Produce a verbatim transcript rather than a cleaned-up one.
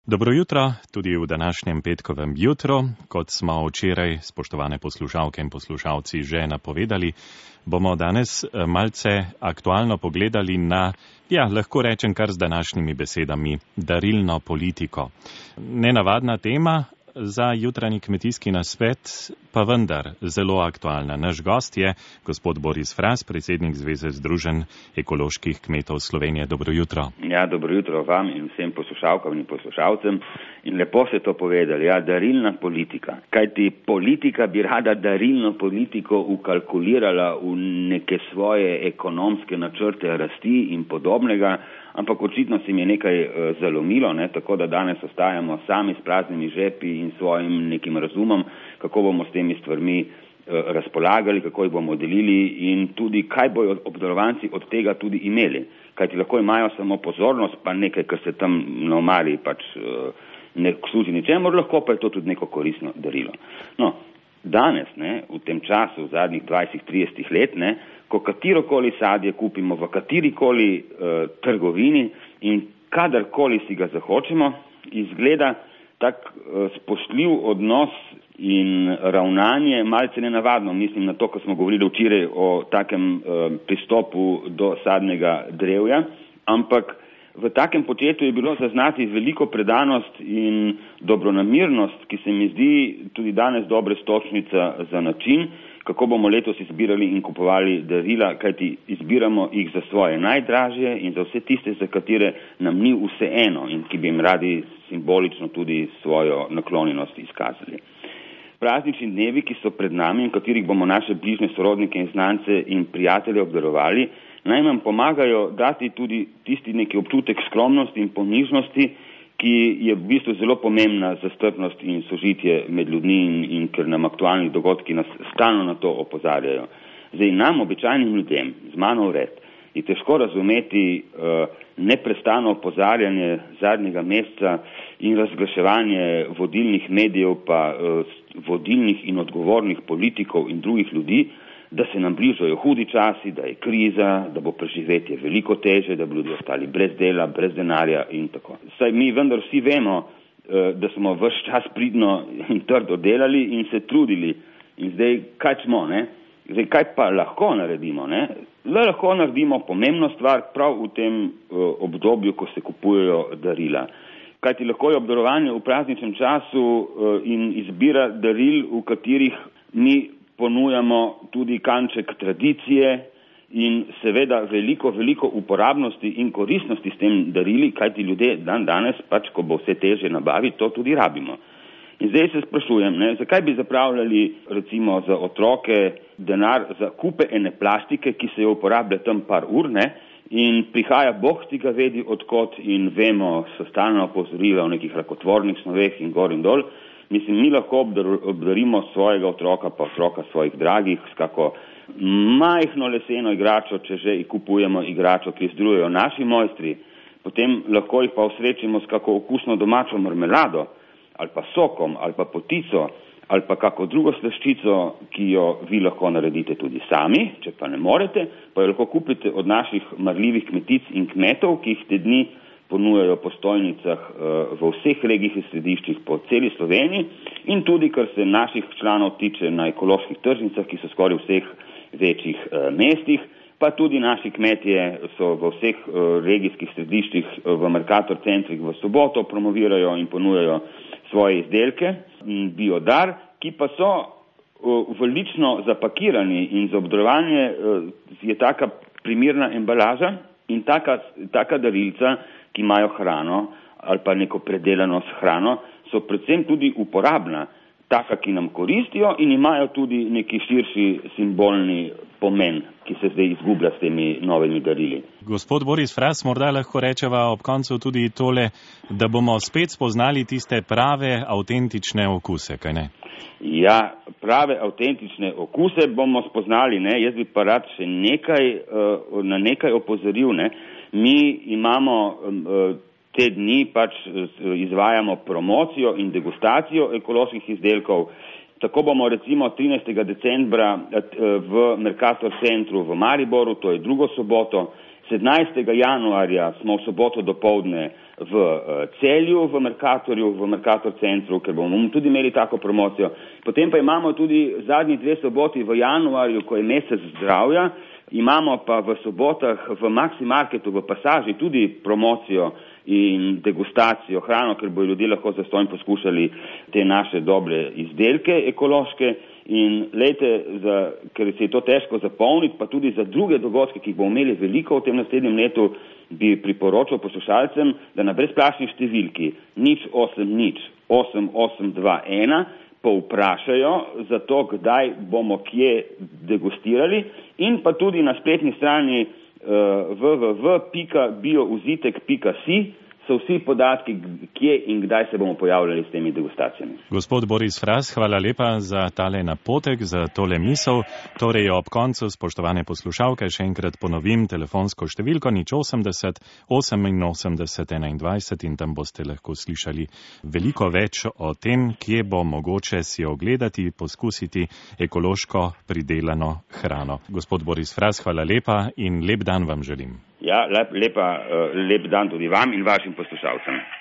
Dobro jutro, tudi v današnjem petkovem jutru. Kot smo včeraj, spoštovane poslušalke in poslušalci, že napovedali, bomo danes malce aktualno pogledali na, ja, lahko rečem kar z današnjimi besedami, darilno politiko. Nenavadna tema za jutranji kmetijski nasvet, pa vendar zelo aktualna. Naš gost je gospod Boris Fras, predsednik Zveze združenj ekoloških kmetov Slovenije. Dobro jutro. Ja, dobro jutro vam in vsem poslušalkam in poslušalcem. In lepo ste to povedali, ja, darilna politika. Kajti politika bi rada darilno politiko ukalkulirala v neke svoje ekonomske načrte rasti in podobnega, ampak očitno se mi je nekaj uh, zalomilo, ne, tako da danes ostajamo sami s praznimi žepi in svojim nekim razumom, kako bomo s temi stvarmi uh, razpolagali, kako jih bomo delili in tudi kaj bojo obdarovanci od tega tudi imeli. Kajti lahko imajo samo pozornost, pa nekaj, kar se tam na omari pač uh, ne služi ničemur, lahko pa je to tudi neko koristno darilo. No, danes, ne, v tem času, v zadnjih dvajset trideset let, ne, ko katerokoli sadje kupimo v katerikoli uh, trgovini in kadarkoli si ga zahočemo, izgleda tak uh, spoštljiv odnos in ravnanje malce nenavadno. Mislim na to, ko smo govorili včeraj o takem uh, pristopu do sadnega drevja, ampak v takem početju je bilo zaznati veliko predanost in dobronamirnost, ki se mi zdi tudi danes dobra stočnica za način, kako bomo letos izbirali in kupovali darila, kajti izbiramo jih za svoje najdražje in za vse tiste, za katere nam ni vseeno in ki bi jim radi simbolično tudi svojo naklonjenost izkazali. Praznični dnevi, ki so pred nami in katerih bomo naše bližnje sorodnike in znance in prijatelje obdarovali, naj nam pomagajo dati tudi tisti neki občutek skromnosti in ponižnosti, ki je v bistvu zelo pomembna za strpnost in sožitje med ljudmi in, in ker nam aktualni dogodki nas stalno na to opozarjajo. Zdaj nam, običajnim ljudem, z mano vred, je težko razumeti uh, neprestano opozarjanje zadnjega meseca in razglaševanje vodilnih medijev pa uh, vodilnih in odgovornih politikov in drugih ljudi, da se nam bližajo hudi časi, da je kriza, da bo preživetje veliko teže, da bo ljudje ostali brez dela, brez denarja in tako. Saj mi vendar vsi vemo, da smo ves čas pridno in trdo delali in se trudili. In zdaj, kaj smo, ne? Zdaj, kaj pa lahko naredimo, ne? Le lahko naredimo pomembno stvar prav v tem obdobju, ko se kupujejo darila. Kajti lahko je obdarovanje v prazničnem času in izbira daril, v katerih mi ponujamo tudi kanček tradicije in seveda veliko, veliko uporabnosti in koristnosti s tem darili, kajti ljudje dan danes, pač ko bo vse teže nabaviti, to tudi rabimo. In zdaj se sprašujem, ne, zakaj bi zapravljali recimo za otroke denar za kupe ene plastike, ki se jo uporablja tam par ur, ne, in prihaja Bog ti ga vedi odkot in vemo, so stalno opozorila o nekih rakotvornih snoveh in gor in dol. Mislim, mi lahko obdarimo svojega otroka pa otroka svojih dragih s kako majhno leseno igračo, če že kupujemo igračo, ki izdelujejo naši mojstri, potem lahko jih pa osrečimo s kako okusno domačo marmelado ali pa sokom ali pa potico ali pa kako drugo slaščico, ki jo vi lahko naredite tudi sami, če pa ne morete, pa jo lahko kupite od naših marljivih kmetic in kmetov, ki jih te dni ponujajo po stojnicah v vseh regijih in središčih po celi Sloveniji in tudi, kar se naših članov tiče na ekoloških tržnicah, ki so skoraj v vseh večjih mestih, pa tudi naši kmetje so v vseh regijskih središčih v Mercator centrih v soboto promovirajo in ponujajo svoje izdelke, biodar, ki pa so v lično zapakirani in za obdarovanje je taka primirna embalaža in taka, taka darilca, ki imajo hrano ali pa neko predelano s hrano, so predvsem tudi uporabna, taka, ki nam koristijo in imajo tudi neki širši simbolni pomen, ki se zdaj izgublja s temi novimi darili. Gospod Boris Fras, morda lahko rečeva ob koncu tudi tole, da bomo spet spoznali tiste prave, avtentične okuse, kaj ne? Ja, prave, avtentične okuse bomo spoznali, ne? Jaz bi pa rad še nekaj, na nekaj opozoril, ne? Mi imamo te dni pač izvajamo promocijo in degustacijo ekoloških izdelkov. Tako bomo recimo trinajstega decembra v Mercator centru v Mariboru, to je drugo soboto, sedemnajstega januarja smo v soboto dopoldne v Celju, v Mercatorju, v Mercator centru, ker bomo tudi imeli tako promocijo. Potem pa imamo tudi zadnji dve soboti v januarju, ko je mesec zdravja, imamo pa v sobotah v Maxi Marketu, v Pasaži tudi promocijo in degustacijo hrano, ker bojo ljudje lahko zastonj poskušali te naše dobre izdelke ekološke. In lejte, za, ker se je to težko zapolniti, pa tudi za druge dogodke, ki jih bomo imeli veliko v tem naslednjem letu, bi priporočal poslušalcem, da na brezplačni številki nič osem nič osem osem dva ena povprašajo za to, kdaj bomo kje degustirali, in pa tudi na spletni strani uh, w w w pika biouzitek pika si so vsi podatki, kje in kdaj se bomo pojavljali s temi degustacijami. Gospod Boris Fras, hvala lepa za tale napotek, za tole misel. Torej ob koncu, spoštovane poslušalke, še enkrat ponovim telefonsko številko nič osemdeset oseminosemdeset enaindvajset in tam boste lahko slišali veliko več o tem, kje bo mogoče si ogledati, poskusiti ekološko pridelano hrano. Gospod Boris Fras, hvala lepa in lep dan vam želim. Ja, lep, lepa, lep dan tudi vam in vašim poslušalcem.